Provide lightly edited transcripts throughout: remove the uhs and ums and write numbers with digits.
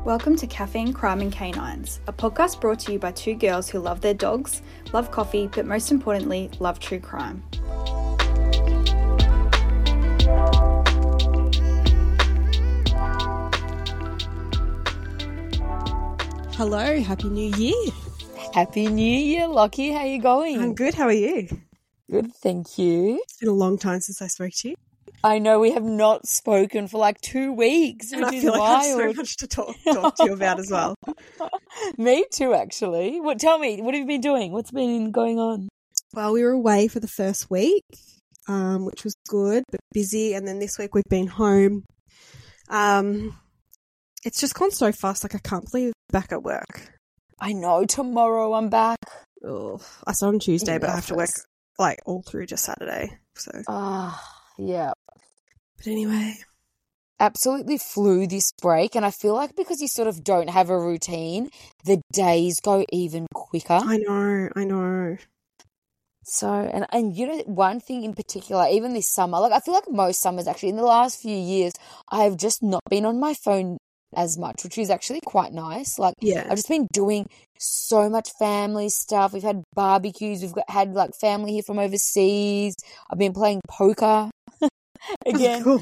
Welcome to Caffeine, Crime and Canines, a podcast brought to you by two girls who love their dogs, love coffee, but most importantly, love true crime. Hello, Happy New Year. Happy New Year, Lockie. How you going? I'm good. How are you? Good, thank you. It's been a long time since I spoke to you. I know we have not spoken for like 2 weeks, And which I is feel like wild. I have so much to talk to you about as well. Me too, actually. Tell me, what have you been doing? What's been going on? Well, we were away for the first week, which was good, but busy. And then this week we've been home. It's just gone so fast. Like, I can't believe I'm back at work. I know, tomorrow I'm back. Oh, I started on Tuesday, In but the I have to work office. like all through just Saturday. So, Yeah. but anyway, Absolutely flew this break, and I feel like because you sort of don't have a routine, the days go even quicker. I know. So, and you know, one thing in particular, even this summer, like I feel like most summers actually, in the last few years, I have just not been on my phone as much, which is actually quite nice. Like, Yeah. I've just been doing so much family stuff. We've had barbecues. Had like family here from overseas. I've been playing poker again. Cool.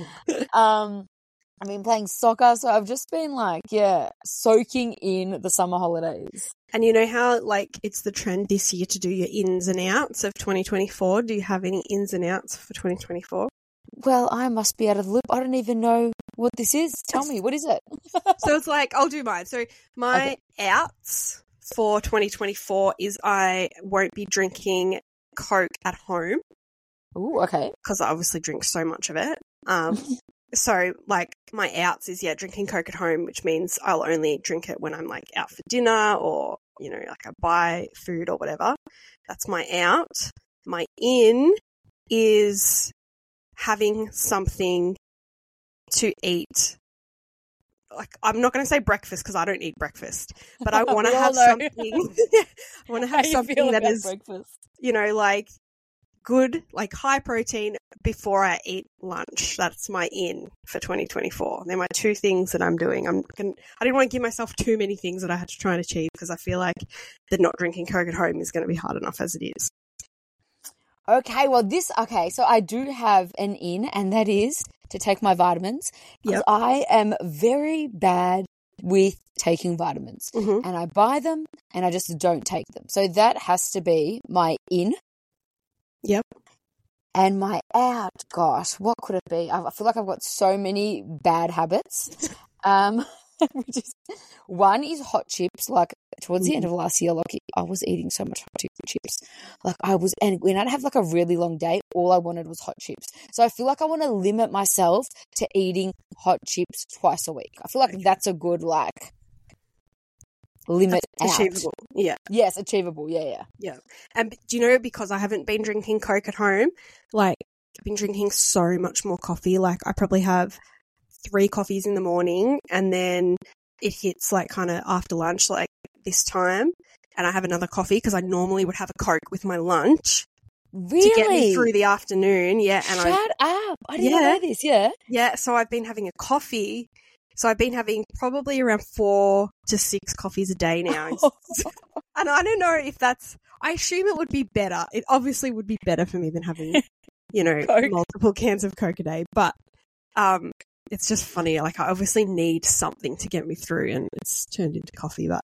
I've been playing soccer. So I've just been like, soaking in the summer holidays. And you know how, like, it's the trend this year to do your ins and outs of 2024? Do you have any ins and outs for 2024? Well, I must be out of the loop. I don't even know what this is. Tell me, what is it? So it's like, I'll do mine. So my outs for 2024 is I won't be drinking Coke at home Ooh, okay. because I obviously drink so much of it. So, like, my outs is, drinking Coke at home, which means I'll only drink it when I'm, like, out for dinner or, you know, like I buy food or whatever. That's my out. My in is having something to eat. Like, I'm not going to say breakfast because I don't eat breakfast, but I want to We all have know. something. I want to How have you something feel that about is, breakfast? you know, like, good, like high protein before I eat lunch. That's my in for 2024. They're my two things that I'm doing. I didn't want to give myself too many things that I had to try and achieve because I feel like that not drinking Coke at home is going to be hard enough as it is. Okay, so I do have an in, and that is to take my vitamins. Because Yep. I am very bad with taking vitamins. Mm-hmm. And I buy them, and I just don't take them. So that has to be my in. Yep. And my out, gosh, what could it be? I feel like I've got so many bad habits. Which is, one is hot chips. Like, towards the end of last year, like, I was eating so much hot chips. Like, and when I'd have like a really long day, all I wanted was hot chips. So I feel like I want to limit myself to eating hot chips twice a week. I feel like that's a good, like, limit out. Achievable. Yeah. Yes, achievable. Yeah. Yeah. And do you know, because I haven't been drinking Coke at home, like, I've been drinking so much more coffee. Like, I probably have 3 coffees in the morning, and then it hits like kind of after lunch, like this time, and I have another coffee because I normally would have a Coke with my lunch Really? to get me through the afternoon. Yeah. And Shut up. I didn't know this. Yeah. so I've been having a coffee. So I've been having probably around 4 to 6 coffees a day now. And I don't know if I assume it would be better. It obviously would be better for me than having, you know, Coke. multiple cans of Coke a day. But it's just funny. Like, I obviously need something to get me through, and it's turned into coffee. But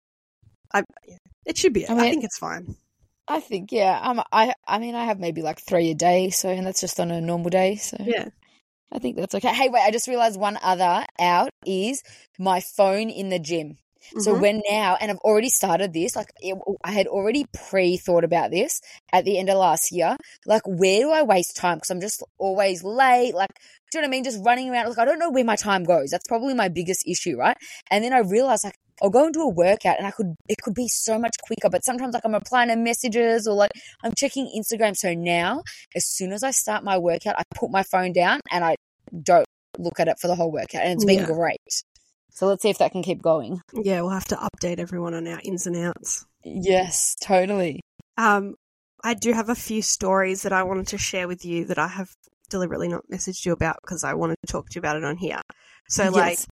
it should be. I think it's fine. I think, I have maybe like 3 a day, and that's just on a normal day. So Yeah. I think that's okay. Hey, wait, I just realized one other out is my phone in the gym. So when now, and I've already started this, like I had already pre-thought about this at the end of last year. Like, where do I waste time? Because I'm just always late. Like, do you know what I mean? Just running around. Like, I don't know where my time goes. That's probably my biggest issue, right? And then I realized, like, I'll go and do a workout, and it could be so much quicker. But sometimes, like, I'm replying to messages, or like I'm checking Instagram. So now, as soon as I start my workout, I put my phone down and I don't look at it for the whole workout, and it's been great. So let's see if that can keep going. Yeah, we'll have to update everyone on our ins and outs. Yes, totally. I do have a few stories that I wanted to share with you that I have deliberately not messaged you about because I wanted to talk to you about it on here. So, like,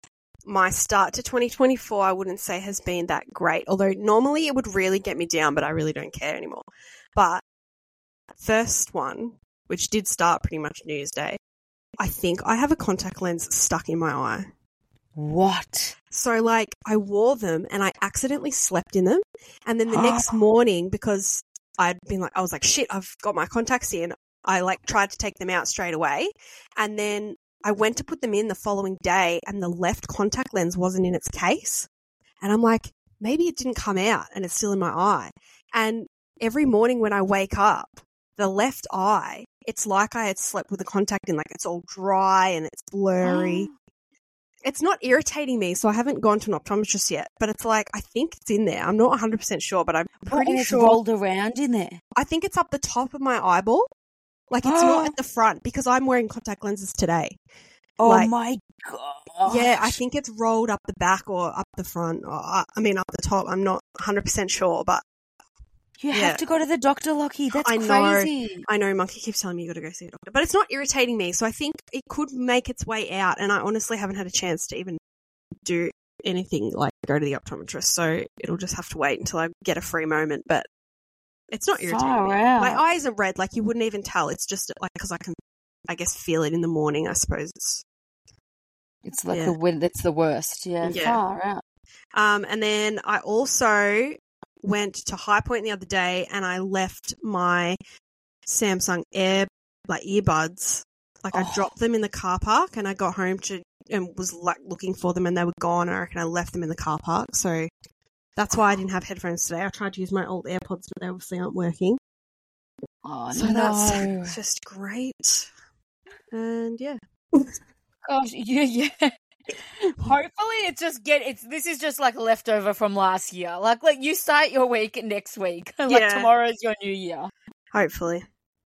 my start to 2024, I wouldn't say has been that great. Although normally it would really get me down, but I really don't care anymore. But first one, which did start pretty much New Year's Day, I think I have a contact lens stuck in my eye. What? So, like, I wore them and I accidentally slept in them. And then the next morning, because I was like, shit, I've got my contacts in. I, like, tried to take them out straight away. And then I went to put them in the following day and the left contact lens wasn't in its case. And I'm like, maybe it didn't come out and it's still in my eye. And every morning when I wake up, the left eye, it's like I had slept with a contact in, like, it's all dry and it's blurry. It's not irritating me, so I haven't gone to an optometrist yet, but it's like, I think it's in there. I'm not 100% sure, but I'm pretty sure. It's rolled around in there. I think it's up the top of my eyeball. Like, it's not at the front because I'm wearing contact lenses today. Oh, like, my God. Yeah, I think it's rolled up the back or up the front. Or, up the top. I'm not 100% sure, but. You have to go to the doctor, Lockie. That's crazy. I know. Monkey keeps telling me you got to go see a doctor. But it's not irritating me, so I think it could make its way out. And I honestly haven't had a chance to even do anything like go to the optometrist. So it'll just have to wait until I get a free moment. But it's not irritating me. My eyes are red. Like, you wouldn't even tell. It's just like because I can, I guess, feel it in the morning, I suppose. It's like it's the worst. Yeah. Far out. And then I also went to High Point the other day and I left my Samsung earbuds. Like, I dropped them in the car park and I got home and was like looking for them and they were gone. I reckon I left them in the car park. So that's why I didn't have headphones today. I tried to use my old AirPods, but they obviously aren't working. Oh, so that's just great. And yeah. Gosh, yeah. Hopefully this is just like leftover from last year. Like you start your week next week. Like tomorrow's your new year. Hopefully.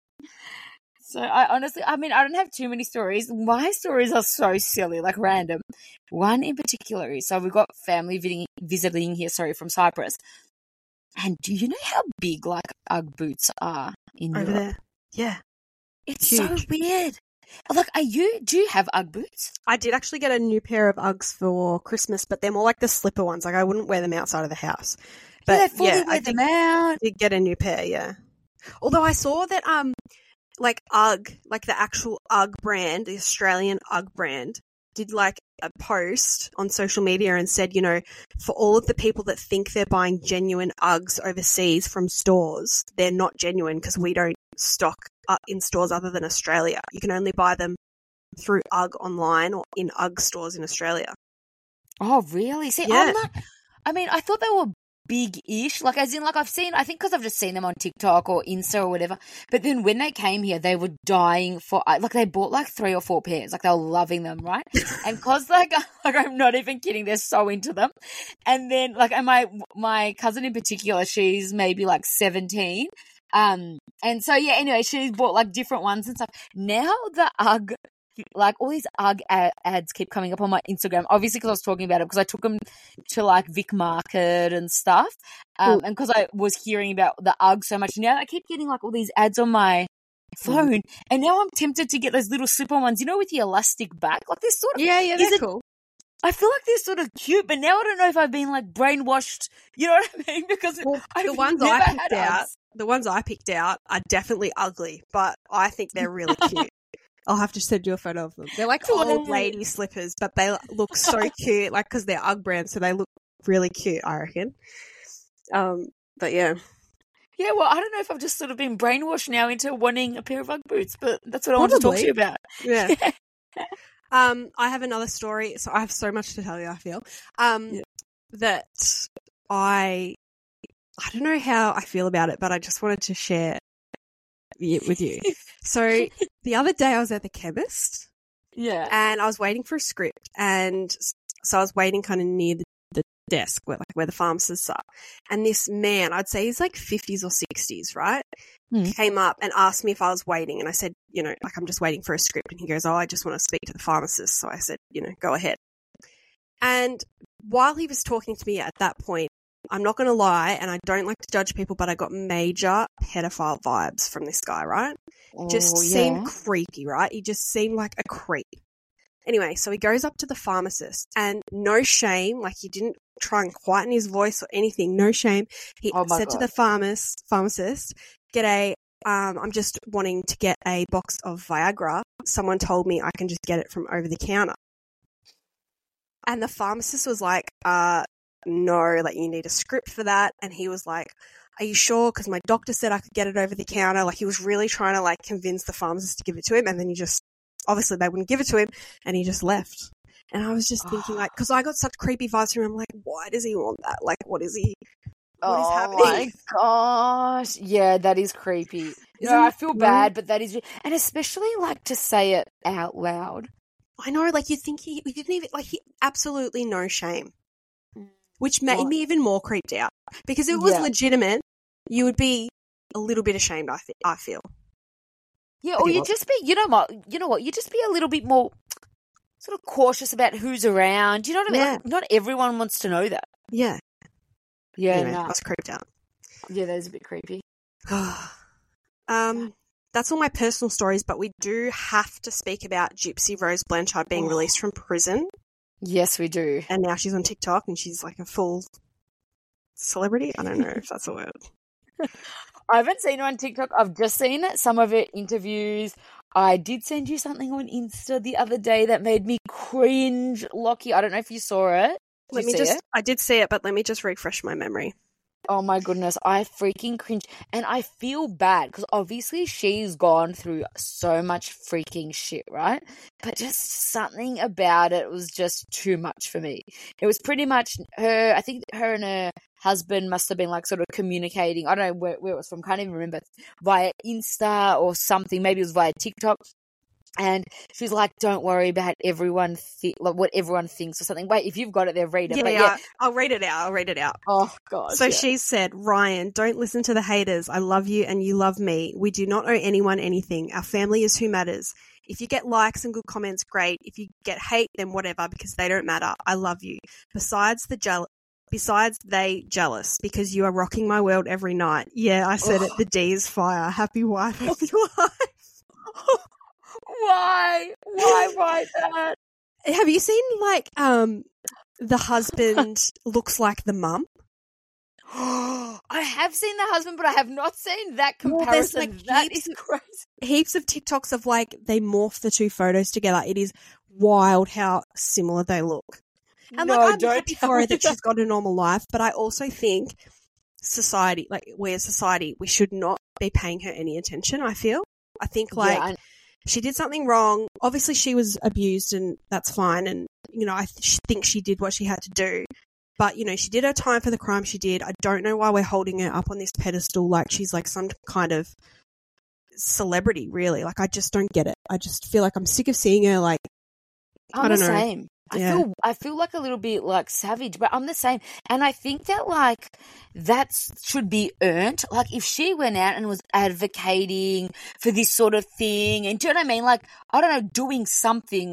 So I don't have too many stories. My stories are so silly, like random. One in particular is, so we've got family visiting here, from Cyprus. And do you know how big like Ugg boots are in over Europe? there? Yeah. It's huge. So weird. Like, do you have Ugg boots? I did actually get a new pair of Uggs for Christmas, but they're more like the slipper ones. Like, I wouldn't wear them outside of the house. But I fully wear them out. I did get a new pair, yeah. Although I saw that, like Ugg, like the actual Ugg brand, the Australian Ugg brand, did like a post on social media and said, you know, for all of the people that think they're buying genuine Uggs overseas from stores, they're not genuine because we don't stock in stores other than Australia. You can only buy them through Ugg online or in Ugg stores in Australia. Oh, really? See, yeah. I thought they were big-ish, like as in like I think because I've just seen them on TikTok or Insta or whatever, but then when they came here they were dying for, like they bought like 3 or 4 pairs, like they were loving them, right? And because like I'm not even kidding, they're so into them. And then like, and my cousin in particular, she's maybe like 17, and so yeah, anyway, she bought like different ones and stuff. Now the Ugg, like all these Ugg ads keep coming up on my Instagram, obviously because I was talking about it, because I took them to like Vic Market and stuff, and because I was hearing about the Ugg so much. Now I keep getting like all these ads on my phone, and now I'm tempted to get those little slip-on ones, you know, with the elastic back, like this sort of, they're cool. I feel like they're sort of cute, but now I don't know if I've been like brainwashed, you know what I mean? Because the ones I picked out are definitely ugly, but I think they're really cute. I'll have to send you a photo of them. They're like old lady slippers, but they look so cute, like because they're Ugg brand, so they look really cute, I reckon. But yeah. Yeah, well, I don't know if I've just sort of been brainwashed now into wanting a pair of Ugg boots, but that's what I want to talk to you about. Yeah. I have another story. So I have so much to tell you, I feel. That I don't know how I feel about it, but I just wanted to share it with you. So the other day I was at the chemist. Yeah. And I was waiting for a script, and so I was waiting kind of near the desk where the pharmacists are. And this man, I'd say he's like 50s or 60s, right? Came up and asked me if I was waiting. And I said, you know, like, I'm just waiting for a script. And he goes, oh, I just want to speak to the pharmacist. So I said, you know, go ahead. And while he was talking to me at that point, I'm not going to lie, and I don't like to judge people, but I got major pedophile vibes from this guy, right? Seemed creepy, right? He just seemed like a creep. Anyway, so he goes up to the pharmacist and no shame, like he didn't try and quieten his voice or anything, no shame. He said to the pharmacist, I'm just wanting to get a box of Viagra. Someone told me I can just get it from over the counter. And the pharmacist was like, no, like you need a script for that. And he was like, are you sure? Because my doctor said I could get it over the counter. Like he was really trying to like convince the pharmacist to give it to him. And then he just, obviously they wouldn't give it to him and he just left. And I was just thinking like, because I got such creepy vibes from him. I'm like, why does he want that? Like, what is happening? My gosh. Yeah, that is creepy. I feel bad, but that is, and especially like to say it out loud. I know, like you think he didn't even, like he absolutely no shame. Which made me even more creeped out. Because if it was legitimate, you would be a little bit ashamed, I feel. Yeah, or you just be, you know what, you just be a little bit more sort of cautious about who's around. You know what I mean? Yeah. Like, not everyone wants to know that. Yeah. Yeah, anyway, no. I was creeped out. Yeah, that is a bit creepy. That's all my personal stories, but we do have to speak about Gypsy Rose Blanchard being released from prison. Yes, we do. And now she's on TikTok and she's like a full celebrity. I don't know if that's a word. I haven't seen her on TikTok. I've just seen some of her interviews. I did send you something on Insta the other day that made me cringe, Lockie. I don't know if you saw it. I did see it, but let me just refresh my memory. Oh my goodness, I freaking cringe. And I feel bad because obviously she's gone through so much freaking shit, right? But just something about it was just too much for me. It was pretty much her, I think her and her husband must have been like sort of communicating. I don't know where it was from, can't even remember, via Insta or something. Maybe it was via TikTok. And she's like, don't worry about what everyone thinks or something. Wait, if you've got it there, read it. Yeah, I'll read it out. Oh, God. So she said, Ryan, don't listen to the haters. I love you and you love me. We do not owe anyone anything. Our family is who matters. If you get likes and good comments, great. If you get hate, then whatever, because they don't matter. I love you. Besides they jealous because you are rocking my world every night. Yeah, I said it. The D is fire. Happy wife, happy life. Why that? Have you seen like the husband looks like the mum? I have seen the husband, but I have not seen that comparison. Like that is crazy. Heaps of TikToks of like they morph the two photos together. It is wild how similar they look. And I'm happy for her that she's got a normal life, but I also think society, like we as society, we should not be paying her any attention. I think like she did something wrong. Obviously, she was abused, and that's fine. And I think she did what she had to do. But she did her time for the crime she did. I don't know why we're holding her up on this pedestal like she's like some kind of celebrity. Really, like I just don't get it. I just feel like I'm sick of seeing her. Like I don't know. Same. I feel like a little bit like savage, but I'm the same. And I think that like that should be earned. Like if she went out and was advocating for this sort of thing, and do you know what I mean? Like, I don't know, doing something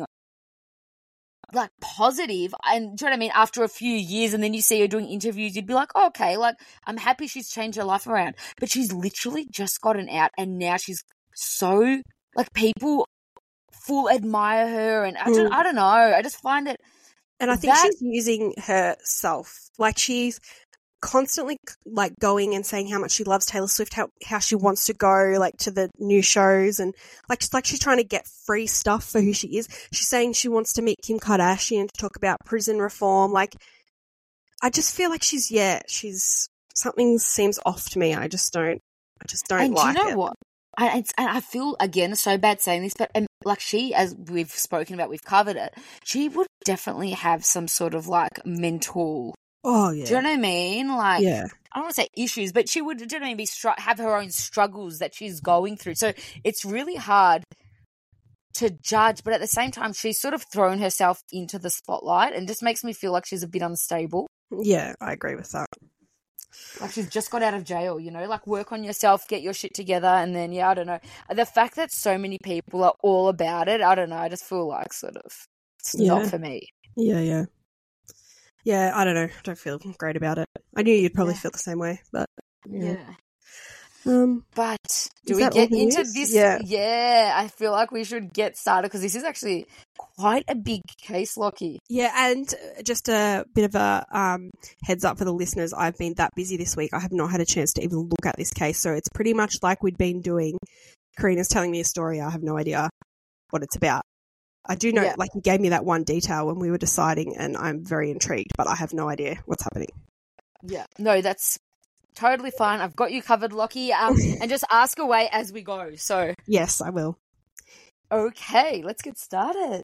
like positive, and do you know what I mean? After a few years, and then you see her doing interviews, you'd be like, oh, okay, like I'm happy she's changed her life around. But she's literally just gotten out, and now she's so like people full admire her, and I don't know. I just find it, and I think she's using herself. Like she's constantly like going and saying how much she loves Taylor Swift, how she wants to go like to the new shows, and like she's trying to get free stuff for who she is. She's saying she wants to meet Kim Kardashian to talk about prison reform. Like I just feel like she's something seems off to me. I just don't and like do you know it. What? And I feel, again, so bad saying this, but like she, as we've spoken about, we've covered it, she would definitely have some sort of like mental, oh yeah, do you know what I mean? Like, yeah. I don't want to say issues, but she would, do you know what I mean, have her own struggles that she's going through. So it's really hard to judge, but at the same time, she's sort of thrown herself into the spotlight and just makes me feel like she's a bit unstable. Yeah, I agree with that. Like she's just got out of jail, like work on yourself, get your shit together, and then, I don't know. The fact that so many people are all about it, I don't know, I just feel like sort of, it's not for me. Yeah, I don't know. I don't feel great about it. I knew you'd probably feel the same way, but yeah. But do we get into this? Yeah. Yeah, I feel like we should get started because this is actually quite a big case, Lockie. Yeah, and just a bit of a heads up for the listeners, I've been that busy this week. I have not had a chance to even look at this case, so it's pretty much like we'd been doing. Karina's telling me a story. I have no idea what it's about. I do know, like, you gave me that one detail when we were deciding, and I'm very intrigued, but I have no idea what's happening. Yeah. No, that's totally fine. I've got you covered, Lockie. And just ask away as we go. So yes, I will. Okay, let's get started.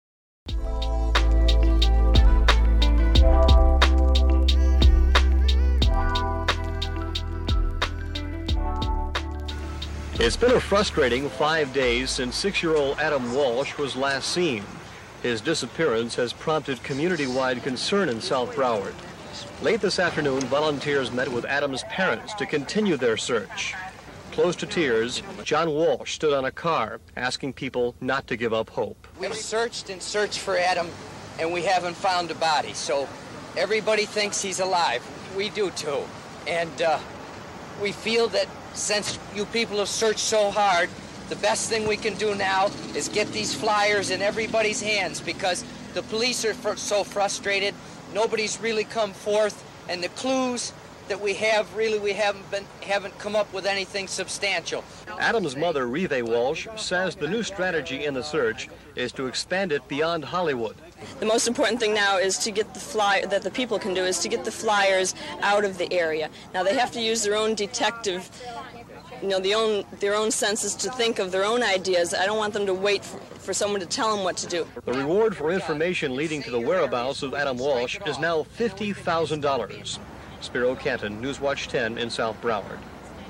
It's been a frustrating 5 days since 6-year-old Adam Walsh was last seen. His disappearance has prompted community-wide concern in South Broward. Late this afternoon, volunteers met with Adam's parents to continue their search. Close to tears, John Walsh stood on a car asking people not to give up hope. We've searched and searched for Adam, and we haven't found a body, so everybody thinks he's alive. We do too. And we feel that since you people have searched so hard, the best thing we can do now is get these flyers in everybody's hands, because the police are so frustrated. Nobody's really come forth, and the clues that we have, really, we haven't come up with anything substantial. Adam's mother, Rive Walsh, says the new strategy in the search is to expand it beyond Hollywood. The most important thing now is to get the flyer that the people can do is to get the flyers out of the area. Now they have to use their own detective, their own senses to think of their own ideas. I don't want them to wait for someone to tell them what to do. The reward for information leading to the whereabouts of Adam Walsh is now $50,000. Spiro Canton, Newswatch 10 in South Broward.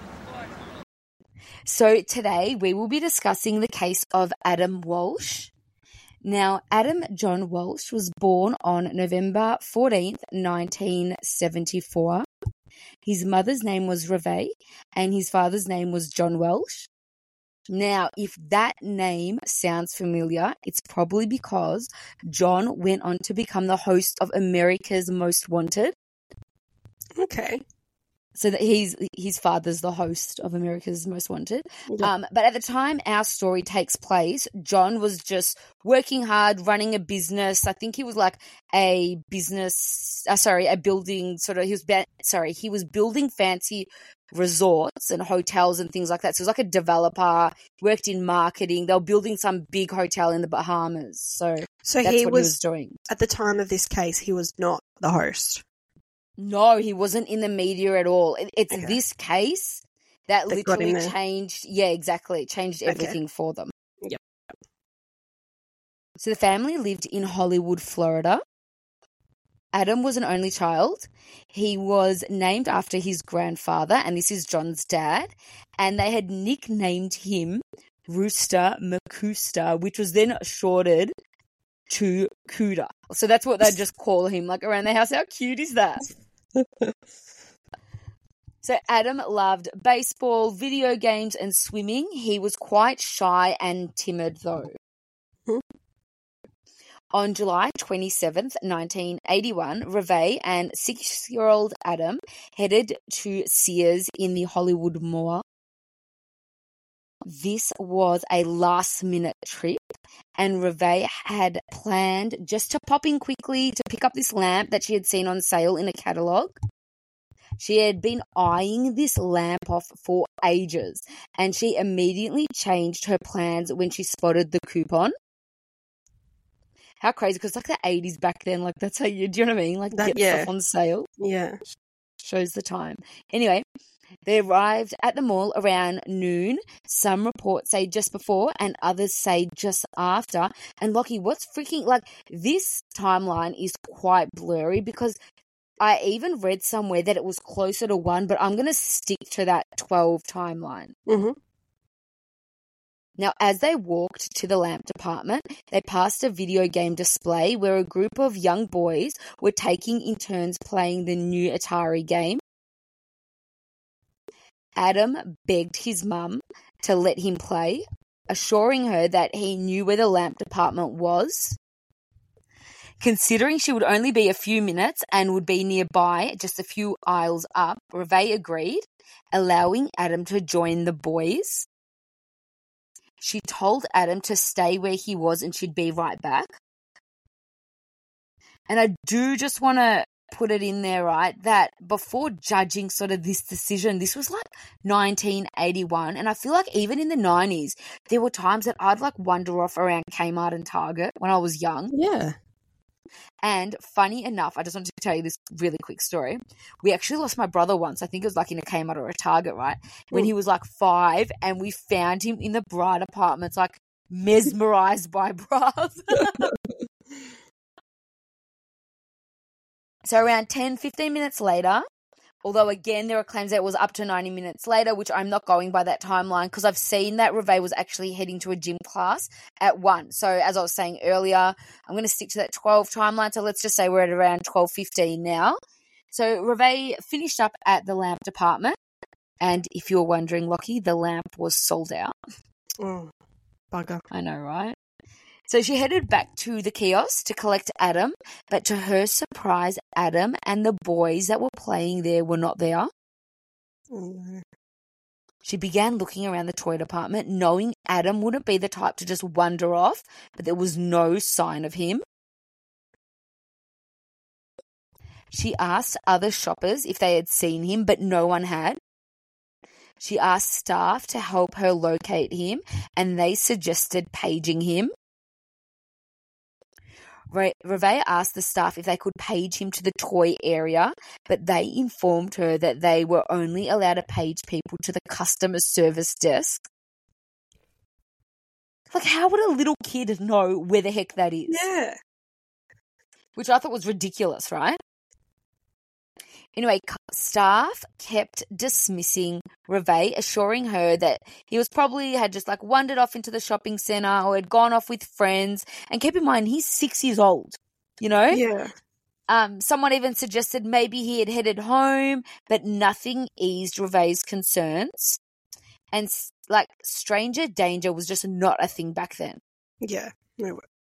So today we will be discussing the case of Adam Walsh. Now, Adam John Walsh was born on November 14th, 1974. His mother's name was Rive and his father's name was John Walsh. Now, if that name sounds familiar, it's probably because John went on to become the host of America's Most Wanted. Okay. So that his father's the host of America's Most Wanted. Yeah. But at the time our story takes place, John was just working hard, running a business. I think he was like a building he was building fancy resorts and hotels and things like that. So he was like a developer, worked in marketing. They were building some big hotel in the Bahamas. So that's what he was doing. At the time of this case, he was not the host. No, he wasn't in the media at all. It's okay. This case that literally changed. Yeah, exactly. Changed everything for them. Yep. So the family lived in Hollywood, Florida. Adam was an only child. He was named after his grandfather, and this is John's dad. And they had nicknamed him Rooster McCooster, which was then shorted to Cooter. So that's what they just call him, like around the house. How cute is that? So Adam loved baseball, video games, and swimming. He was quite shy and timid, though. On July 27th, 1981, Rive and 6-year-old Adam headed to Sears in the Hollywood Mall. This was a last-minute trip, and Rive had planned just to pop in quickly to pick up this lamp that she had seen on sale in a catalogue. She had been eyeing this lamp off for ages, and she immediately changed her plans when she spotted the coupon. How crazy, because like the 80s back then, like that's how do you know what I mean? Like get stuff on sale. Yeah. Shows the time. Anyway, they arrived at the mall around noon. Some reports say just before and others say just after. And Lockie, what's freaking, like, this timeline is quite blurry because I even read somewhere that it was closer to 1, but I'm going to stick to that 12 timeline. Mm-hmm. Now, as they walked to the lamp department, they passed a video game display where a group of young boys were taking in turns playing the new Atari game. Adam begged his mum to let him play, assuring her that he knew where the lamp department was. Considering she would only be a few minutes and would be nearby, just a few aisles up, Rive agreed, allowing Adam to join the boys. she told Adam to stay where he was and she'd be right back. And I do just want to put it in there, right, that before judging sort of this decision, this was like 1981, and I feel like even in the 90s, there were times that I'd like wander off around Kmart and Target when I was young. Yeah. And funny enough, I just wanted to tell you this really quick story. We actually lost my brother once. I think it was like in a Kmart or a Target, right? When he was like 5, and we found him in the bride apartments, like mesmerized by bras. So around 10, 15 minutes later, although again there are claims that it was up to 90 minutes later, which I'm not going by that timeline because I've seen that Reve was actually heading to a gym class at 1. So as I was saying earlier, I'm going to stick to that 12 timeline. So let's just say we're at around 12:15 now. So Reve finished up at the lamp department. And if you're wondering, Lockie, the lamp was sold out. Oh, bugger. I know, right? So she headed back to the kiosk to collect Adam, but to her surprise, Adam and the boys that were playing there were not there. Oh, no. She began looking around the toy department, knowing Adam wouldn't be the type to just wander off, but there was no sign of him. She asked other shoppers if they had seen him, but no one had. She asked staff to help her locate him, and they suggested paging him. Reve asked the staff if they could page him to the toy area, but they informed her that they were only allowed to page people to the customer service desk. Like, how would a little kid know where the heck that is? Yeah. Which I thought was ridiculous, right? Anyway, staff kept dismissing Reve, assuring her that he was probably had just like wandered off into the shopping centre or had gone off with friends. And keep in mind, he's 6 years old, you know? Yeah. Someone even suggested maybe he had headed home, but nothing eased Reve's concerns. And like stranger danger was just not a thing back then. Yeah. No way.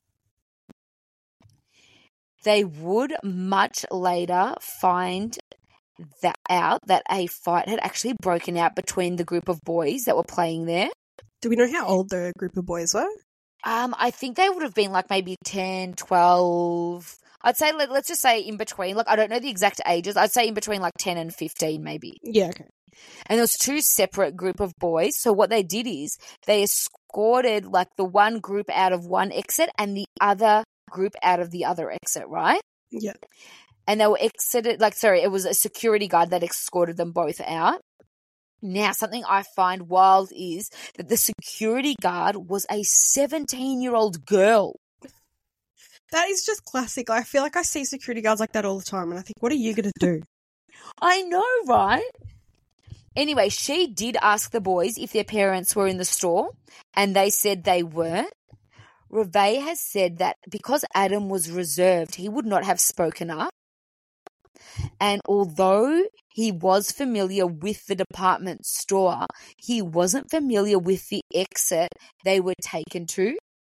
They would much later find out that a fight had actually broken out between the group of boys that were playing there. Do we know how old the group of boys were? I think they would have been like maybe 10, 12. I'd say, let's just say in between. Like, I don't know the exact ages. I'd say in between like 10 and 15 maybe. Yeah, okay. And there was 2 separate group of boys. So what they did is they escorted like the one group out of one exit and the other group out of the other exit, right? Yeah. And they were exited, it was a security guard that escorted them both out. Now, something I find wild is that the security guard was a 17-year-old girl. That is just classic. I feel like I see security guards like that all the time, and I think, what are you going to do? I know, right? Anyway, she did ask the boys if their parents were in the store, and they said they weren't. Reve has said that because Adam was reserved, he would not have spoken up. And although he was familiar with the department store, he wasn't familiar with the exit they were taken to.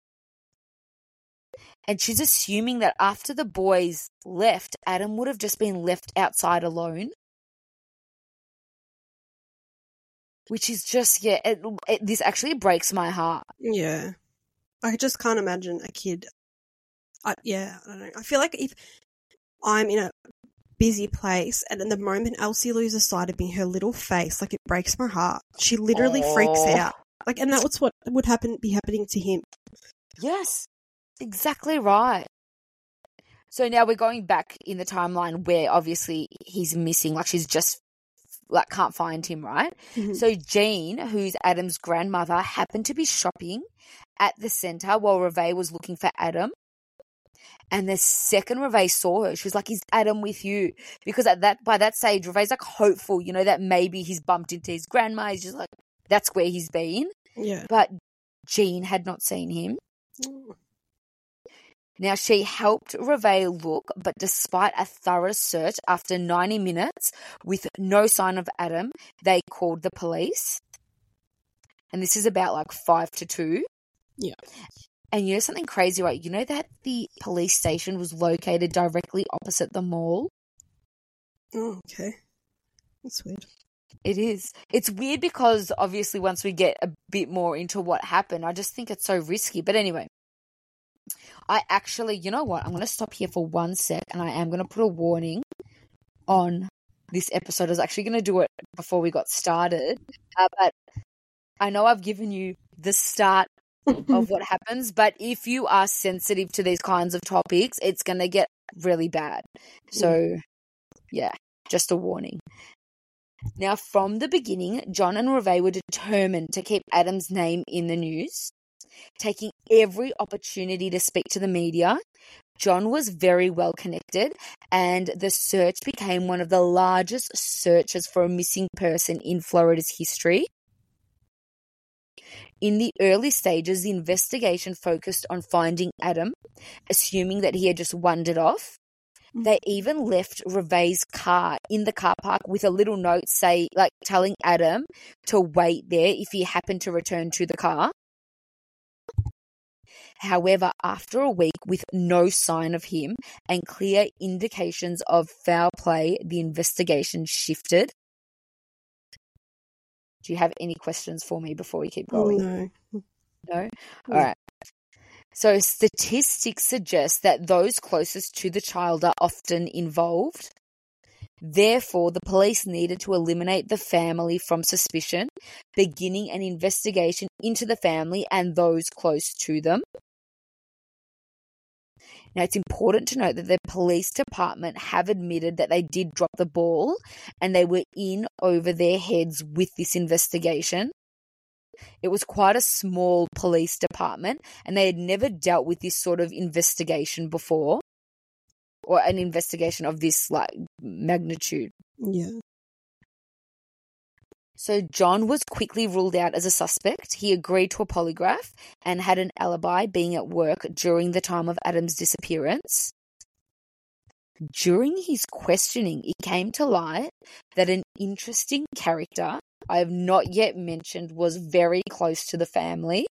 And she's assuming that after the boys left, Adam would have just been left outside alone. Which is just, this actually breaks my heart. Yeah. I just can't imagine a kid. I don't know. I feel like if I'm in a busy place and in the moment Elsie loses sight of me, her little face, like it breaks my heart. She literally freaks out. Like, and that's what would be happening to him. Yes, exactly right. So now we're going back in the timeline where obviously he's missing, like she's just like can't find him, right? Mm-hmm. So Jean, who's Adam's grandmother, happened to be shopping at the centre while Reve was looking for Adam. And the second Reve saw her, she was like, "Is Adam with you?" Because by that stage, Reve's like hopeful, you know, that maybe he's bumped into his grandma. He's just like, that's where he's been. Yeah. But Jean had not seen him. Now, she helped Reve look, but despite a thorough search after 90 minutes with no sign of Adam, they called the police. And this is about like 5 to 2. Yeah. And you know something crazy, right? You know that the police station was located directly opposite the mall? Oh, okay. That's weird. It is. It's weird because obviously once we get a bit more into what happened, I just think it's so risky. But anyway, I actually, you know what? I'm going to stop here for 1 sec and I am going to put a warning on this episode. I was actually going to do it before we got started. But I know I've given you the start of what happens, but if you are sensitive to these kinds of topics, it's going to get really bad. So, yeah, just a warning. Now, from the beginning, John and Reve were determined to keep Adam's name in the news, taking every opportunity to speak to the media. John was very well connected, and the search became one of the largest searches for a missing person in Florida's history. In the early stages, the investigation focused on finding Adam, assuming that he had just wandered off. They even left Reve's car in the car park with a little note telling Adam to wait there if he happened to return to the car. However, after a week with no sign of him and clear indications of foul play, the investigation shifted. Do you have any questions for me before we keep going? No? All right. So statistics suggest that those closest to the child are often involved. Therefore, the police needed to eliminate the family from suspicion, beginning an investigation into the family and those close to them. Now, it's important to note that the police department have admitted that they did drop the ball and they were in over their heads with this investigation. It was quite a small police department and they had never dealt with this sort of investigation before, or an investigation of this magnitude. Yeah. So John was quickly ruled out as a suspect. He agreed to a polygraph and had an alibi, being at work during the time of Adam's disappearance. During his questioning, it came to light that an interesting character I have not yet mentioned was very close to the family.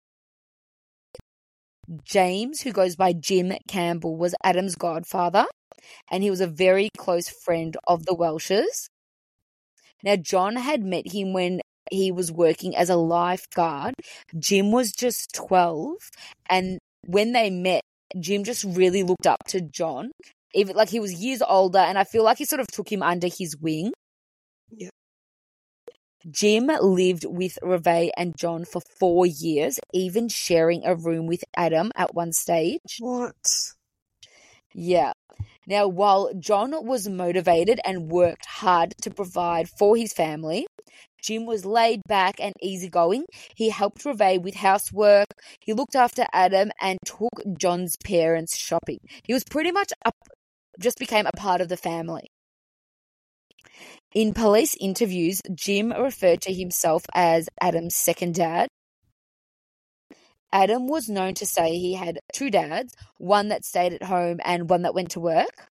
James, who goes by Jim Campbell, was Adam's godfather, and he was a very close friend of the Welshes. Now, John had met him when he was working as a lifeguard. Jim was just 12, and when they met, Jim just really looked up to John. Even he was years older, and I feel like he sort of took him under his wing. Yeah. Jim lived with Reve and John for 4 years, even sharing a room with Adam at one stage. What? Yeah. Now, while John was motivated and worked hard to provide for his family, Jim was laid back and easygoing. He helped Reve with housework. He looked after Adam and took John's parents shopping. He was pretty much just became a part of the family. In police interviews, Jim referred to himself as Adam's second dad. Adam was known to say he had 2 dads, one that stayed at home and one that went to work.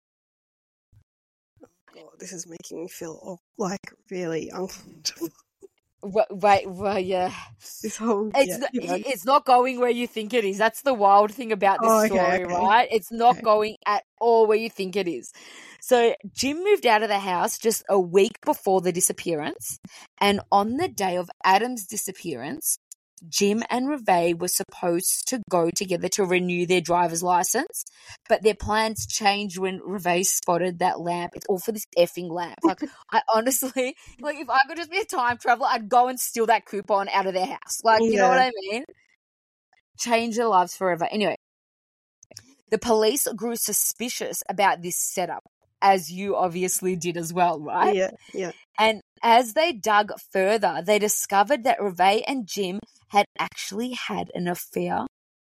God, this is making me feel really uncomfortable. Well, yeah. This whole It's not going where you think it is. That's the wild thing about this story, right? It's not going at all where you think it is. So Jim moved out of the house just a week before the disappearance, and on the day of Adam's disappearance, Jim and Reve were supposed to go together to renew their driver's license, but their plans changed when Reve spotted that lamp. It's all for this effing lamp. I honestly, if I could just be a time traveler, I'd go and steal that coupon out of their house. You know what I mean? Change their lives forever. Anyway, the police grew suspicious about this setup, as you obviously did as well, right? Yeah. And as they dug further, they discovered that Reve and Jim had actually had an affair.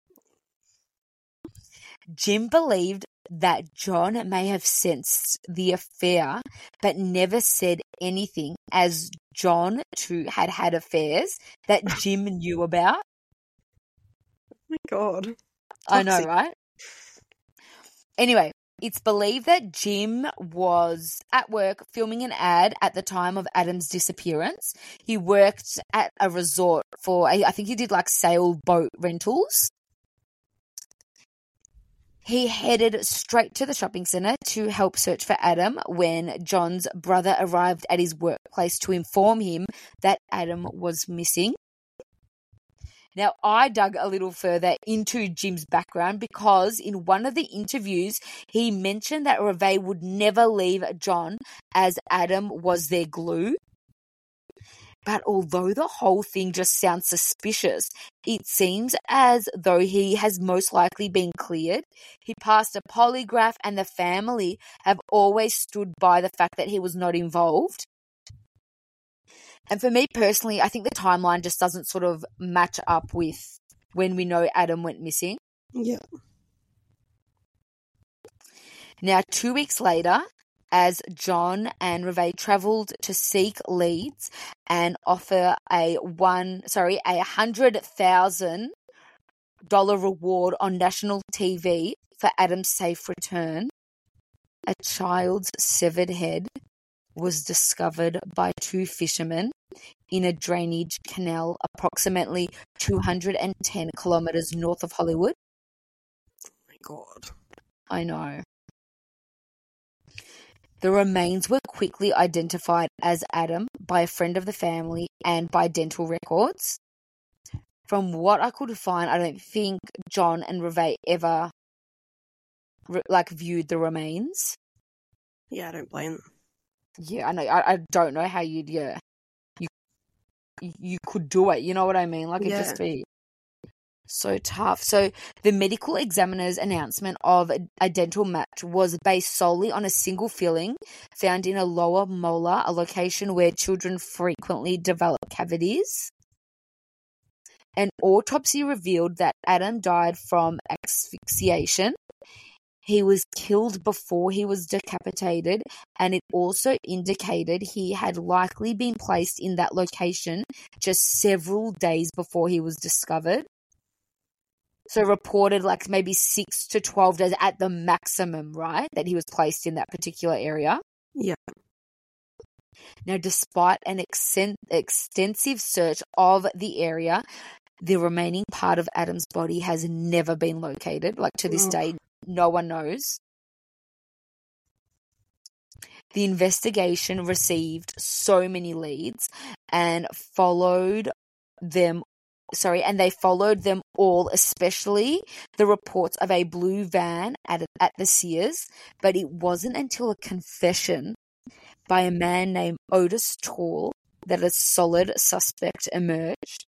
Jim believed that John may have sensed the affair, but never said anything, as John too had affairs that Jim knew about. Oh my God. I know, right? Anyway, it's believed that Jim was at work filming an ad at the time of Adam's disappearance. He worked at a resort I think he did sailboat rentals. He headed straight to the shopping centre to help search for Adam when John's brother arrived at his workplace to inform him that Adam was missing. Now, I dug a little further into Jim's background because in one of the interviews, he mentioned that Reve would never leave John as Adam was their glue. But although the whole thing just sounds suspicious, it seems as though he has most likely been cleared. He passed a polygraph and the family have always stood by the fact that he was not involved. And for me personally, I think the timeline just doesn't sort of match up with when we know Adam went missing. Yeah. Now, 2 weeks later, as John and Reve travelled to seek leads and offer a $100,000 reward on national TV for Adam's safe return, a child's severed head was discovered by two fishermen in a drainage canal approximately 210 kilometres north of Hollywood. Oh my God. I know. The remains were quickly identified as Adam by a friend of the family and by dental records. From what I could find, I don't think John and Reve ever viewed the remains. Yeah, I don't blame them. Yeah, I know. I don't know how you'd, you could do it. You know what I mean? Like, it'd just be so tough. So the medical examiner's announcement of a dental match was based solely on a single filling found in a lower molar, a location where children frequently develop cavities. An autopsy revealed that Adam died from asphyxiation. He was killed before he was decapitated, and it also indicated he had likely been placed in that location just several days before he was discovered. So reported maybe 6 to 12 days at the maximum, right, that he was placed in that particular area. Yeah. Now, despite an extensive search of the area, the remaining part of Adam's body has never been located. To this day, no one knows. The investigation received so many leads and they followed them all, especially the reports of a blue van at the Sears, but it wasn't until a confession by a man named Otis Toole that a solid suspect emerged.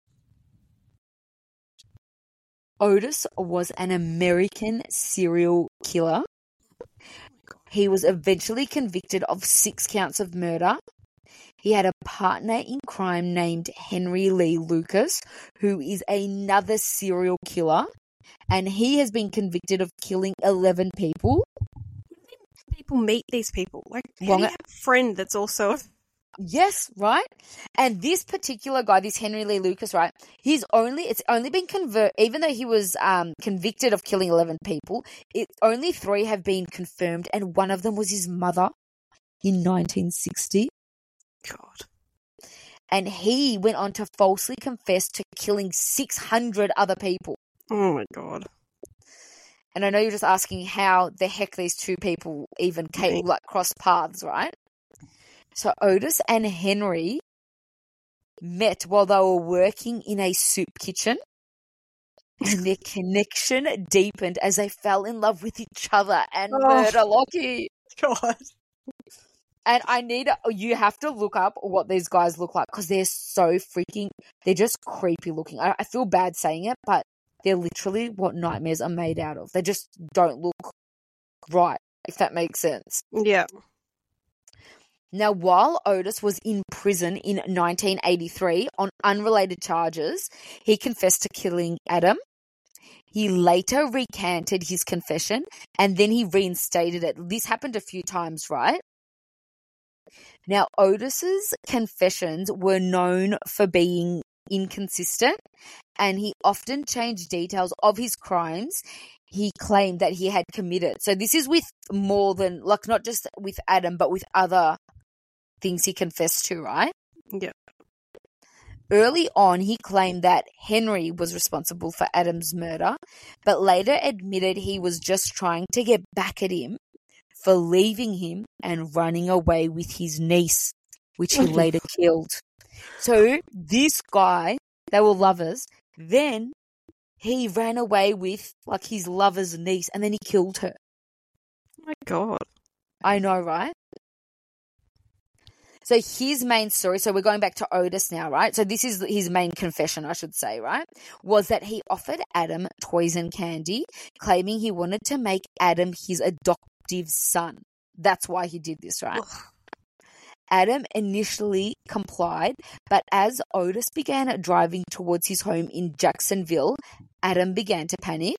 Otis was an American serial killer. He was eventually convicted of 6 counts of murder. He had a partner in crime named Henry Lee Lucas, who is another serial killer, and he has been convicted of killing 11 people. People meet these people. How do you have a friend that's also... Yes, right? And this particular guy, this Henry Lee Lucas, right, it's only been even though he was convicted of killing 11 people, only 3 have been confirmed, and one of them was his mother in 1960. God. And he went on to falsely confess to killing 600 other people. Oh my God. And I know you're just asking how the heck these two people even cross paths, right? So Otis and Henry met while they were working in a soup kitchen, and their connection deepened as they fell in love with each other and murder Lockie. God. And you have to look up what these guys look like because they're they're just creepy looking. I feel bad saying it, but they're literally what nightmares are made out of. They just don't look right, if that makes sense. Yeah. Now, while Otis was in prison in 1983 on unrelated charges, he confessed to killing Adam. He later recanted his confession and then he reinstated it. This happened a few times, right? Now, Otis's confessions were known for being inconsistent, and he often changed details of his crimes he claimed that he had committed. So this is with more than, not just with Adam, but with other things he confessed to, right? Yeah. Early on, he claimed that Henry was responsible for Adam's murder, but later admitted he was just trying to get back at him for leaving him and running away with his niece, which he later killed. So this guy, they were lovers, then he ran away with like his lover's niece and then he killed her. Oh my God. I know, right? So his main story, so we're going back to Otis now, right? So this is his main confession, I should say, right? Was that he offered Adam toys and candy, claiming he wanted to make Adam his adoptive son. That's why he did this, right? Ugh. Adam initially complied, but as Otis began driving towards his home in Jacksonville, Adam began to panic.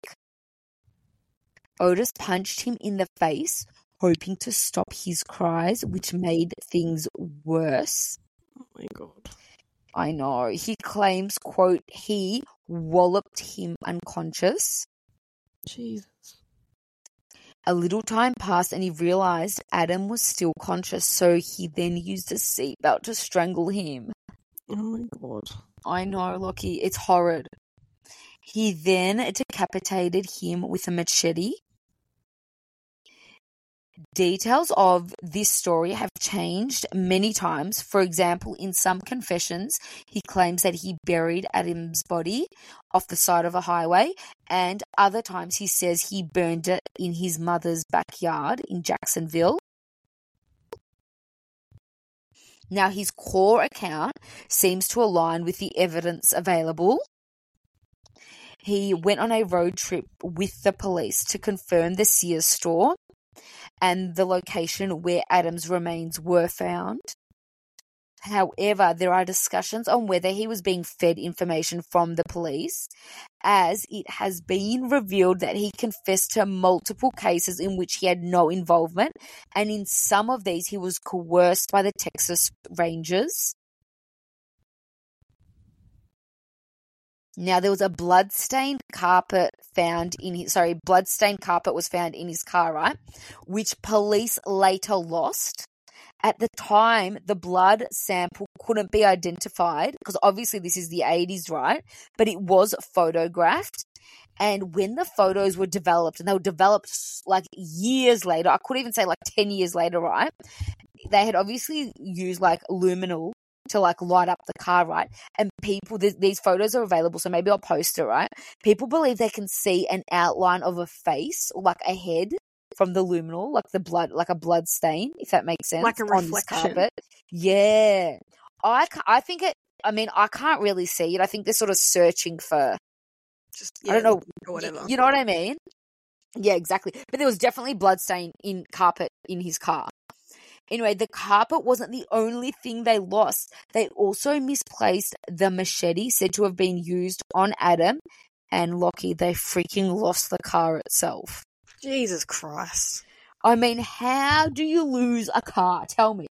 Otis punched him in the face, hoping to stop his cries, which made things worse. Oh my God. I know. He claims, quote, he walloped him unconscious. Jesus. A little time passed and he realized Adam was still conscious, so he then used a seatbelt to strangle him. Oh my God. I know, Lockie. It's horrid. He then decapitated him with a machete. Details of this story have changed many times. For example, in some confessions, he claims that he buried Adam's body off the side of a highway, and other times he says he burned it in his mother's backyard in Jacksonville. Now, his core account seems to align with the evidence available. He went on a road trip with the police to confirm the Sears store and the location where Adam's remains were found. However, there are discussions on whether he was being fed information from the police, as it has been revealed that he confessed to multiple cases in which he had no involvement, and in some of these he was coerced by the Texas Rangers. Now, there was a bloodstained carpet was found in his car, right? Which police later lost. At the time, the blood sample couldn't be identified because obviously this is the 80s, right? But it was photographed. And when the photos were developed, and they were developed like years later, I could even say like 10 years later, right? They had obviously used like luminol to like light up the car, right? And people, these photos are available, so maybe I'll post it, right? People believe they can see an outline of a face or like a head from the luminol, like the blood, like a blood stain, if that makes sense. Like a reflection. On this carpet. Yeah. I think it, I mean, I can't really see it. I think they're sort of searching for, I don't know, or whatever. You know what I mean? Yeah, exactly. But there was definitely blood stain in carpet in his car. Anyway, the carpet wasn't the only thing they lost. They also misplaced the machete said to have been used on Adam, and Lockie, they freaking lost the car itself. Jesus Christ. I mean, how do you lose a car? Tell me.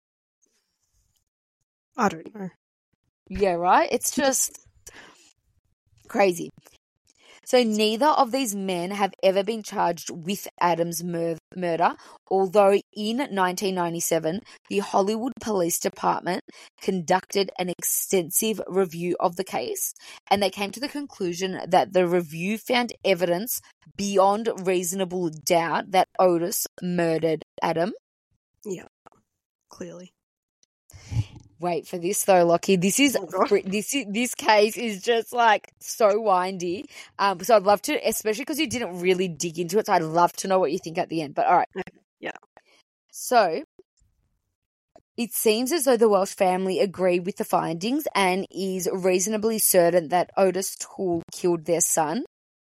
I don't know. Yeah, right? It's just crazy. So neither of these men have ever been charged with Adam's murder, although in 1997, the Hollywood Police Department conducted an extensive review of the case, and they came to the conclusion that the review found evidence beyond reasonable doubt that Otis murdered Adam. Yeah, clearly. Wait for this though, Lockie. This case is just like so windy. So I'd love to, especially because you didn't really dig into it. So I'd love to know what you think at the end. But all right, yeah. So it seems as though the Welsh family agree with the findings and is reasonably certain that Otis Toole killed their son.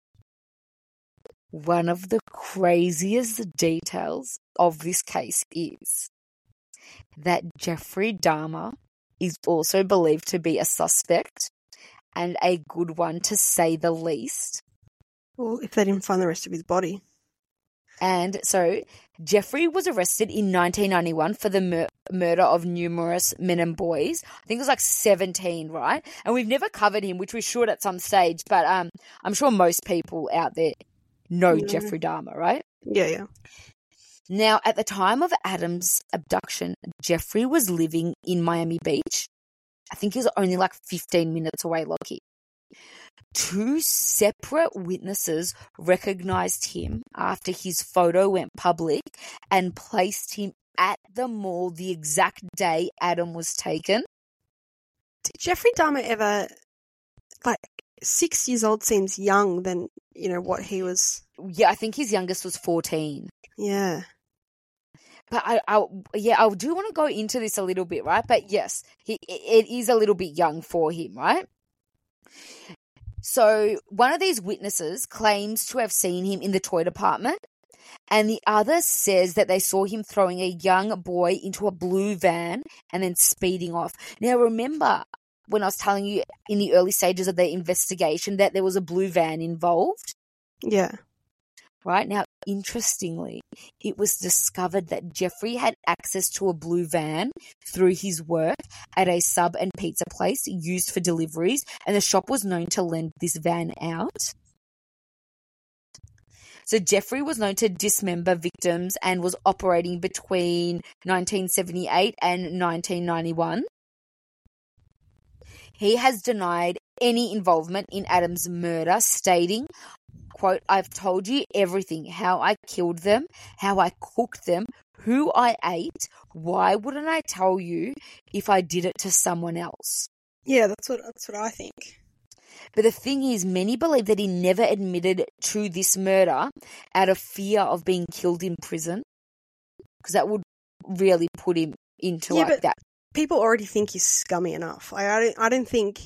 One of the craziest details of this case is that Jeffrey Dahmer is also believed to be a suspect, and a good one to say the least. Well, if they didn't find the rest of his body. And so Jeffrey was arrested in 1991 for the murder of numerous men and boys. I think it was like 17, right? And we've never covered him, which we should at some stage, but I'm sure most people out there know Jeffrey Dahmer, right? Yeah. Now, at the time of Adam's abduction, Jeffrey was living in Miami Beach. I think he was only like 15 minutes away, Lockie. 2 separate witnesses recognized him after his photo went public and placed him at the mall the exact day Adam was taken. Did Jeffrey Dahmer ever, 6 years old seems young than, what he was? Yeah, I think his youngest was 14. Yeah. But I do want to go into this a little bit, right? But yes, it is a little bit young for him, right? So one of these witnesses claims to have seen him in the toy department, and the other says that they saw him throwing a young boy into a blue van and then speeding off. Now, remember when I was telling you in the early stages of the investigation that there was a blue van involved? Yeah. Right? Now, interestingly, it was discovered that Jeffrey had access to a blue van through his work at a sub and pizza place used for deliveries, and the shop was known to lend this van out. So Jeffrey was known to dismember victims and was operating between 1978 and 1991. He has denied any involvement in Adam's murder, stating, quote, "I've told you everything, how I killed them, how I cooked them, who I ate. Why wouldn't I tell you if I did it to someone else?" Yeah, that's what I think. But the thing is, many believe that he never admitted to this murder out of fear of being killed in prison, because that would really put him into that. People already think he's scummy enough. I don't think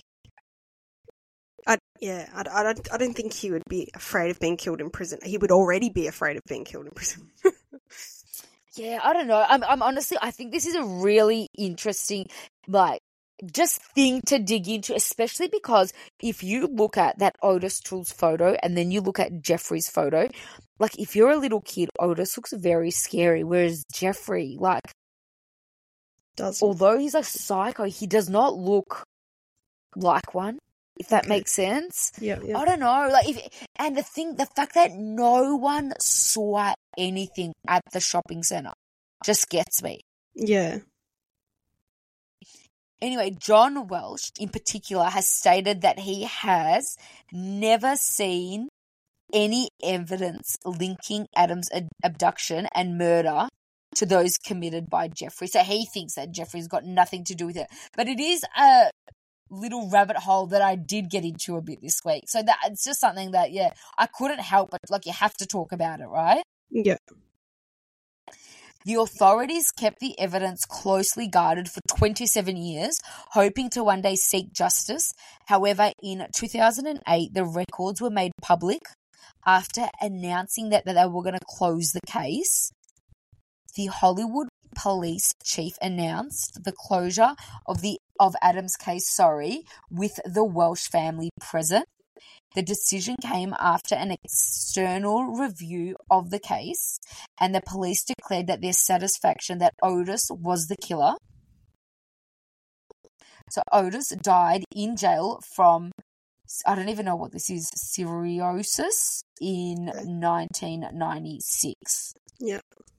he would be afraid of being killed in prison. He would already be afraid of being killed in prison. Yeah, I don't know. I'm honestly, I think this is a really interesting, just thing to dig into, especially because if you look at that Otis Tool's photo and then you look at Jeffrey's photo, if you're a little kid, Otis looks very scary, whereas Jeffrey, although he's a psycho, he does not look like one, if that makes sense. Yeah. I don't know. The fact that no one saw anything at the shopping center just gets me. Yeah. Anyway, John Welsh in particular has stated that he has never seen any evidence linking Adam's abduction and murder to those committed by Jeffrey. So he thinks that Jeffrey's got nothing to do with it. But it is a little rabbit hole that I did get into a bit this week. So that it's just something that, I couldn't help but, you have to talk about it, right? Yeah. The authorities kept the evidence closely guarded for 27 years, hoping to one day seek justice. However, in 2008, the records were made public after announcing that they were going to close the case. The Hollywood police chief announced the closure of Adam's case, with the Welsh family present. The decision came after an external review of the case, and the police declared that their satisfaction that Otis was the killer. So Otis died in jail from, I don't even know what this is, cirrhosis in 1996. Yeah.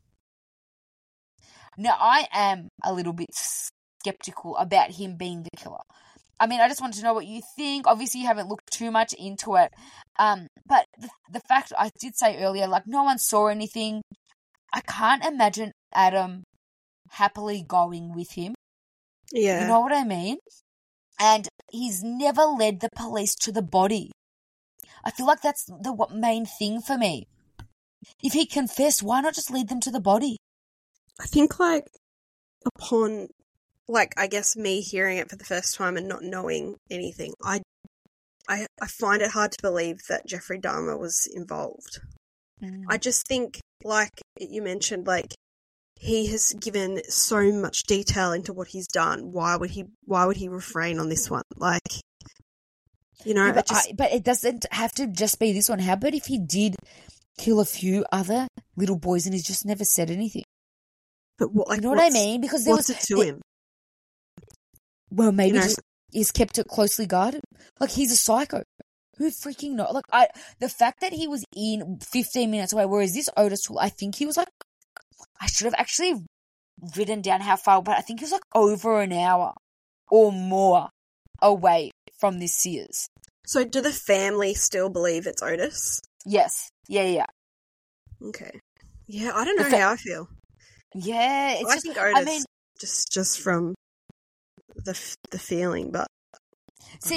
Now, I am a little bit skeptical about him being the killer. I mean, I just wanted to know what you think. Obviously, you haven't looked too much into it. But the fact I did say earlier, no one saw anything. I can't imagine Adam happily going with him. Yeah. You know what I mean? And he's never led the police to the body. I feel like that's the main thing for me. If he confessed, why not just lead them to the body? I think, upon, I guess me hearing it for the first time and not knowing anything, I find it hard to believe that Jeffrey Dahmer was involved. I just think, you mentioned, he has given so much detail into what he's done. Why would he refrain on this one? But it doesn't have to just be this one. How about if he did kill a few other little boys and he's just never said anything? But you know what I mean? Because there what's it to him? Well, maybe he's kept it closely guarded. He's a psycho. Who freaking knows? The fact that he was in 15 minutes away, whereas this Otis Tool, I think he was I should have actually written down how far, but I think it was over an hour or more away from this Sears. So do the family still believe it's Otis? Yes. Yeah. Okay. Yeah, I don't know how I feel. Yeah, it's I think Otis, I mean, just from the feeling, but see,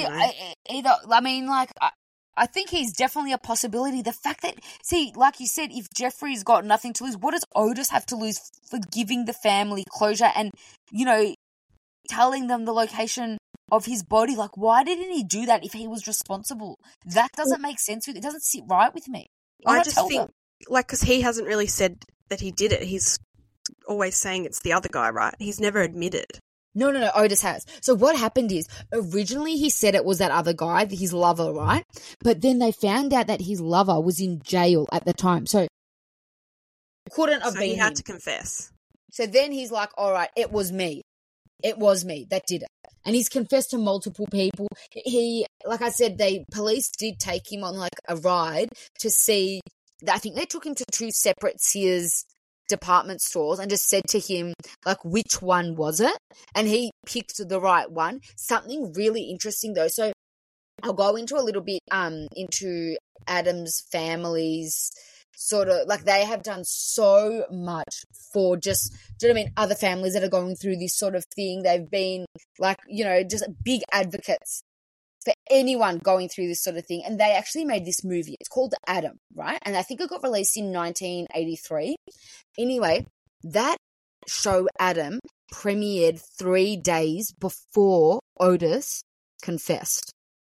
I think he's definitely a possibility. The fact that, see, like you said, if Jeffrey's got nothing to lose, what does Otis have to lose for giving the family closure and, you know, telling them the location of his body? Like, why didn't he do that if he was responsible? That doesn't make sense. It doesn't sit right with me. I just think, like, because he hasn't really said that he did it. He's always saying it's the other guy, right? He's never admitted. No, Otis has. So what happened is, originally he said it was that other guy, his lover, right? But then they found out that his lover was in jail at the time. So couldn't have been him. He had to confess. So then he's like, all right, it was me. It was me that did it. And he's confessed to multiple people. He, like I said, police did take him on like a ride to see, I think they took him to 2 separate Sears department stores and just said to him, like, which one was it? And he picked the right one. Something really interesting though. So I'll go into a little bit into Adam's family's sort of, like, they have done so much for just, do you know what I mean, other families that are going through this sort of thing. They've been, like, you know, just big advocates for anyone going through this sort of thing. And they actually made this movie. It's called Adam, right? And I think it got released in 1983. Anyway, that show, Adam, premiered 3 days before Otis confessed.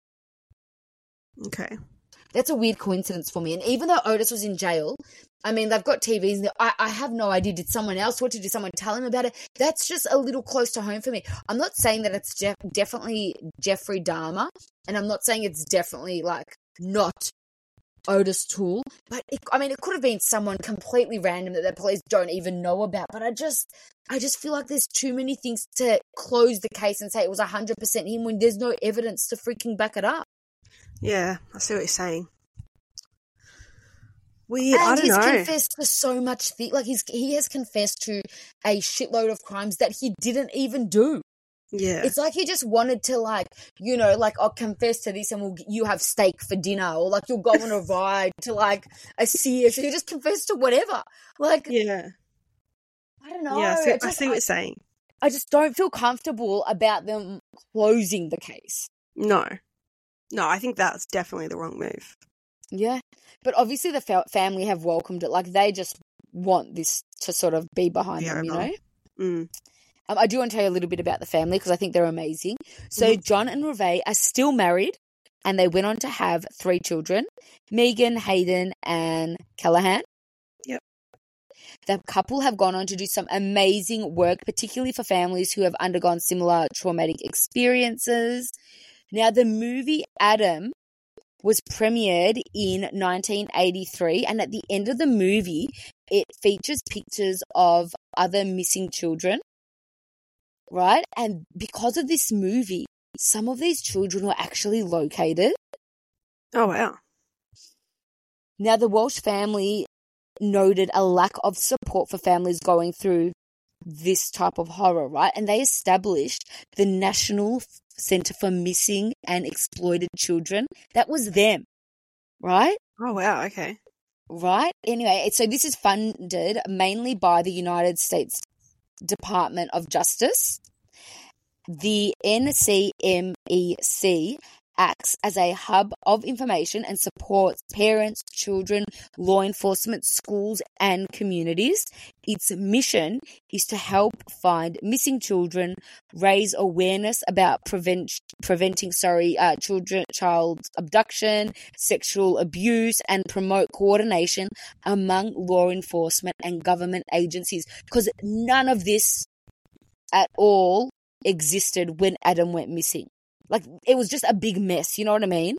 Okay. That's a weird coincidence for me. And even though Otis was in jail, I mean, they've got TVs. I have no idea. Did someone else watch it? Did someone tell him about it? That's just a little close to home for me. I'm not saying that it's definitely Jeffrey Dahmer, and I'm not saying it's definitely, like, not Otis Toole, but it could have been someone completely random that the police don't even know about. But I just feel like there's too many things to close the case and say it was 100% him when there's no evidence to freaking back it up. Yeah, I see what you're saying. Weird. And I don't know. He's confessed to so much. He has confessed to a shitload of crimes that he didn't even do. Yeah. It's like he just wanted to, like, you know, like, I'll confess to this and you have steak for dinner, or like you'll go on a ride to like a Sears. You just confess to whatever. Like, yeah. I don't know. Yeah, I see what you're saying. I just don't feel comfortable about them closing the case. No, I think that's definitely the wrong move. Yeah. But obviously the family have welcomed it. Like, they just want this to sort of be behind them, you know? Mm. I do want to tell you a little bit about the family because I think they're amazing. So John and Reve are still married, and they went on to have 3 children, Megan, Hayden, and Callahan. Yep. The couple have gone on to do some amazing work, particularly for families who have undergone similar traumatic experiences. Now, the movie Adam was premiered in 1983, and at the end of the movie, it features pictures of other missing children, right? And because of this movie, some of these children were actually located. Oh, wow. Now, the Walsh family noted a lack of support for families going through this type of horror, right? And they established the National Center for Missing and Exploited Children. That was them, right? Oh, wow. Okay. Right? Anyway, so this is funded mainly by the United States Department of Justice. The NCMEC acts as a hub of information and supports parents, children, law enforcement, schools, and communities. Its mission is to help find missing children, raise awareness about preventing child abduction, sexual abuse, and promote coordination among law enforcement and government agencies. Because none of this at all existed when Adam went missing. Like, it was just a big mess, you know what I mean?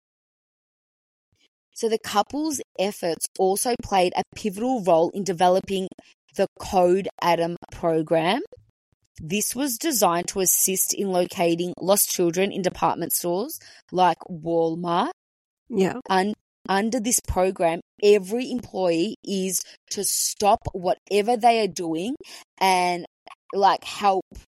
So the couple's efforts also played a pivotal role in developing the Code Adam program. This was designed to assist in locating lost children in department stores like Walmart. Yeah. And under this program, every employee is to stop whatever they are doing and, like, help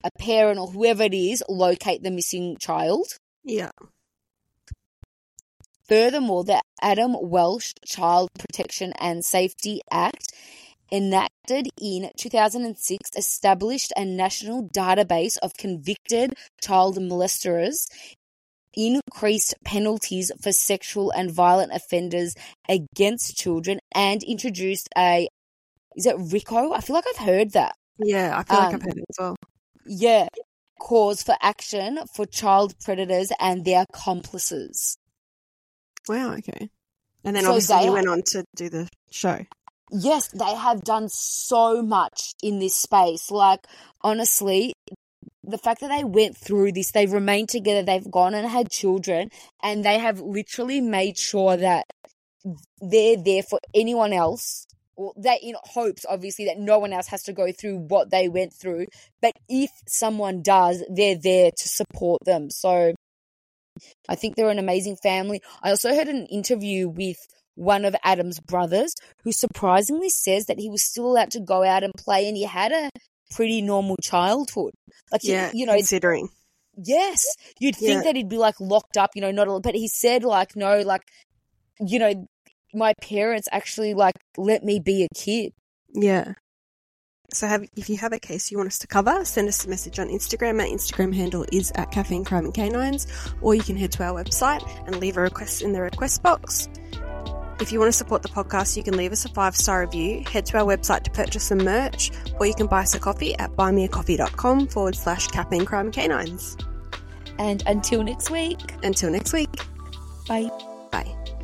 a parent or whoever it is locate the missing child. Yeah. Furthermore, the Adam Welsh Child Protection and Safety Act, enacted in 2006, established a national database of convicted child molesters, increased penalties for sexual and violent offenders against children, and introduced is it RICO? I feel like I've heard that. Yeah, I feel like I've heard it as well. Yeah, cause for action for child predators and their accomplices. Wow, okay. And then So obviously they you went on to do the show. Yes, they have done so much in this space. Like, honestly, the fact that they went through this, they've remained together, they've gone and had children, and they have literally made sure that they're there for anyone else. Well, they're in hopes, obviously, that no one else has to go through what they went through. But if someone does, they're there to support them. So I think they're an amazing family. I also heard an interview with one of Adam's brothers who surprisingly says that he was still allowed to go out and play, and he had a pretty normal childhood. Like, Yeah, you know, considering. yes, you'd think that he'd be like locked up, you know, but he said like, no, like, you know, my parents actually like let me be a kid. Yeah. So if you have a case you want us to cover, send us a message on Instagram. Our Instagram handle is @Caffeine Crime and Canines, or you can head to our website and leave a request in the request box. If you want to support the podcast, you can leave us a 5-star review, head to our website to purchase some merch, or you can buy us a coffee at buymeacoffee.com/Caffeine Crime and Canines. And until next week. Until next week. Bye. Bye.